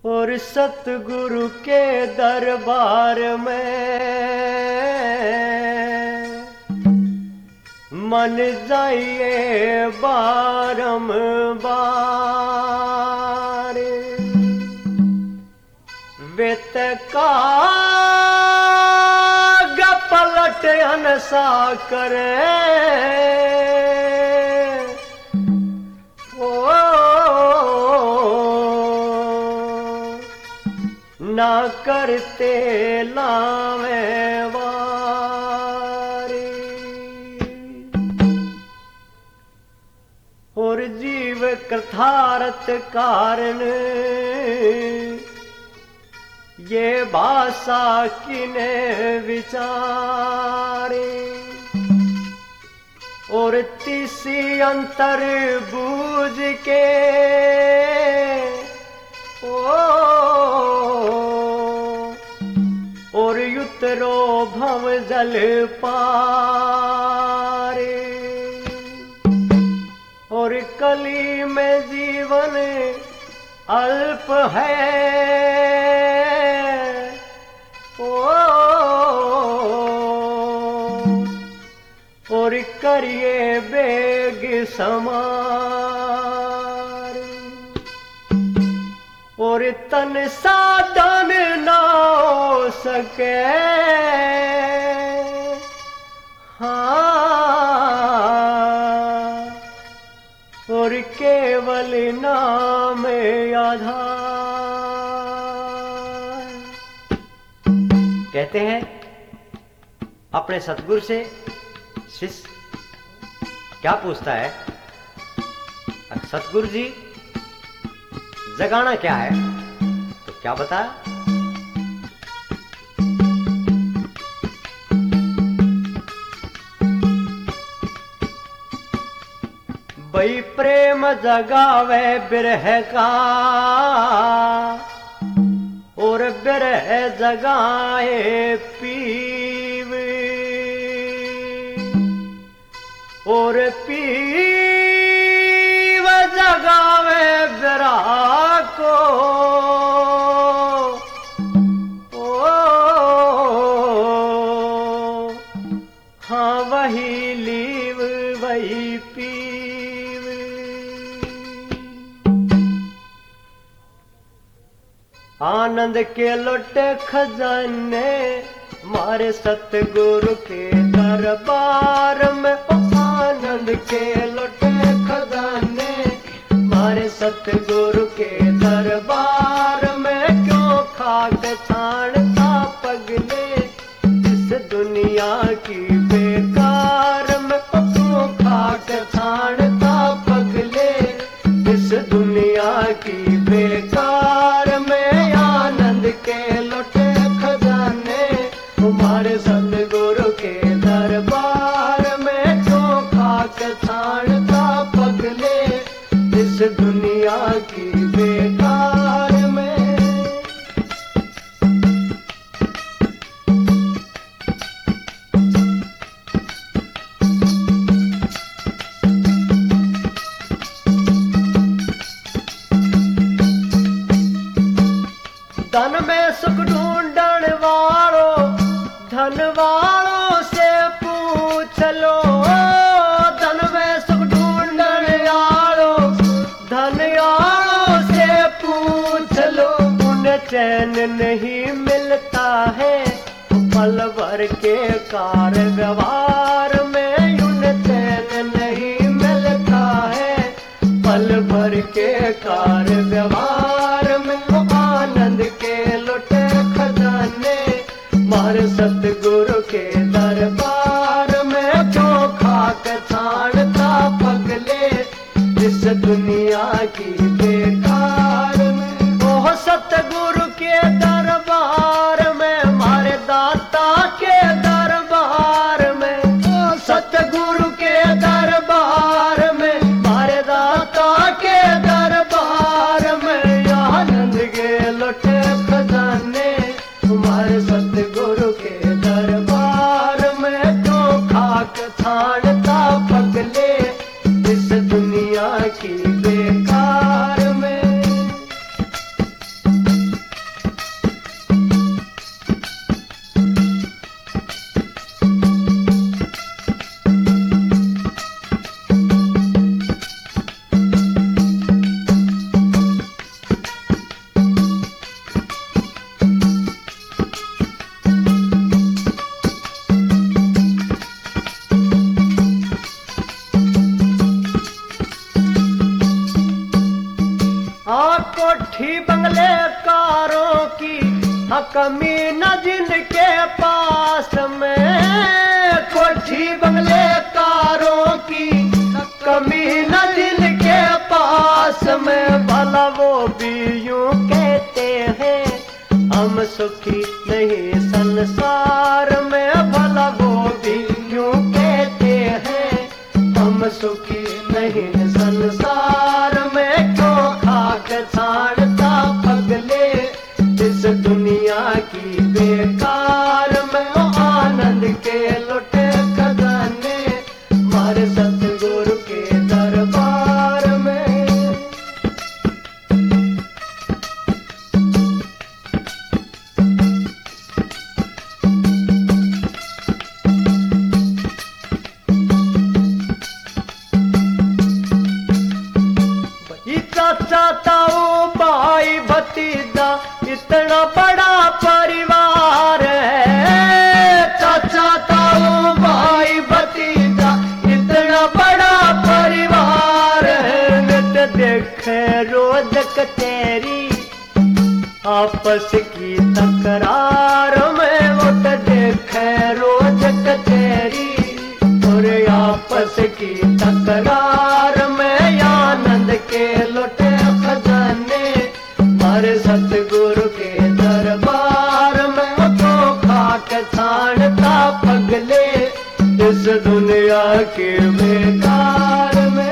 और सतगुरु के दरबार में मन जाइए बारंबार। वेत का पलट अनसा करे ना करते लावे वारी। और जीव कथारत कारण ये भाषा किने विचारे। और तीसी अंतर बूझ के और युतरो भव जल पारे। और कली में जीवन अल्प है और करिए बेग समार। और तन साधन ना हो सके हाँ। और केवल नाम आधार। कहते हैं अपने सतगुरु से शिष्य क्या पूछता है, सतगुरु जी जगाना क्या है? तो क्या बताया? भई प्रेम जगावे बिरह का और बिरह जगाए पीव। और पीव जगावे बिरह को हाँ वही लीव वही पीव। आनंद के लोटे खजाने मारे सतगुरु के दरबार में। आनंद के लोटे खजाने मारे सतगुरु के दरबार में। क्यों खाक छाड़ता पगले इस दुनिया की बेकार में। क्यों खाक छाड़ता पगले इस दुनिया की बेकार में। आनंद के लोटे खजाने हमारे सतगुरु के दरबार में। क्यों खाक छाड़ता पगले इस दुनिया की बेकार में। धन में सुख ढूंढण वालो धन वालों से पूछ लो। धन में सुख ढूंढण वालो धन वालों से पूछ लो। उन्हें चैन नहीं मिलता है पल भर के कार्य व्यवहार में। उन्हें चैन नहीं मिलता है पल भर के कार्य व्यवहार में। आनंद के लोटे खजाने मारे सतगुरु के दरबार में। क्यों खाक छाड़ता पगले इस दुनिया की बेकार में। ओह सतगुरु के दरबार में मारे दाता के दरबार में। ओह सतगुरु के दरबार में मारे दाता के दरबार में। बंगलेकारों की कमी न जिनके पास में, कोठी बंगलेकारों की कमी न जिनके पास में, भला वो भी यूं कहते हैं हम सुखी नहीं संसार में, भला वो भी यूं कहते हैं हम सुखी नहीं संसार में। क्यों खाक छाड़ता पगले इस दुनिया की बेकार में, आनंद के लुटे खजाने मारे सतगुरु के दरबार में। चाचा ताऊ भाई भतीजा इतना बड़ा परिवार है, चाचा ताऊ भाई भतीजा इतना बड़ा परिवार है। नित देखे रोज कचेरी आपस की तकरार में, उठ देखे रोज कचेरी और आपस की तकरार में। आनंद के लुटे खजाने मारे सतगुरु के दरबार में, तो खाक छाड़ता पगले इस दुनिया के बेकार में।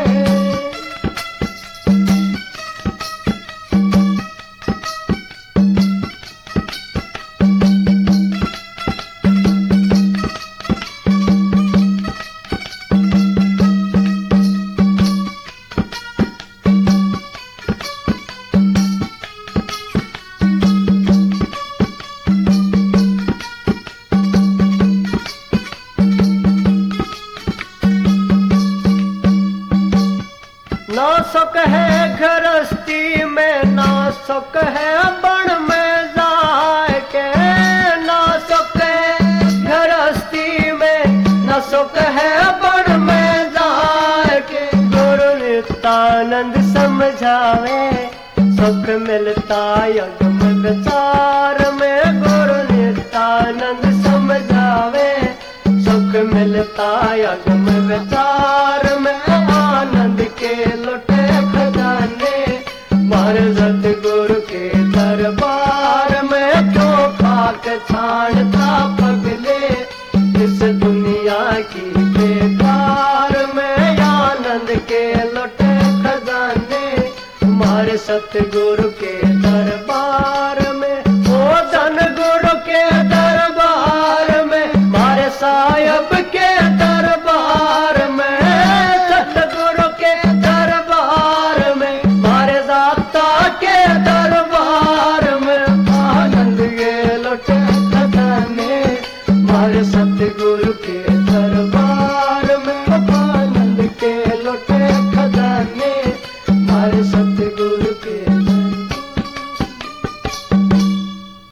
ना सुख है गृहस्थी में, ना सुख है बन में जाए के, ना सुख है गृहस्थी में, ना सुख है बन में जाए के। गुरु नित्यानंद समझावे सुख मिलता यज्ञ विचार में, गुरु नित्यानंद समझावे सुख मिलता यज्ञ विचार में। आनंद के लुटे खजाने मारे सतगुरु के दरबार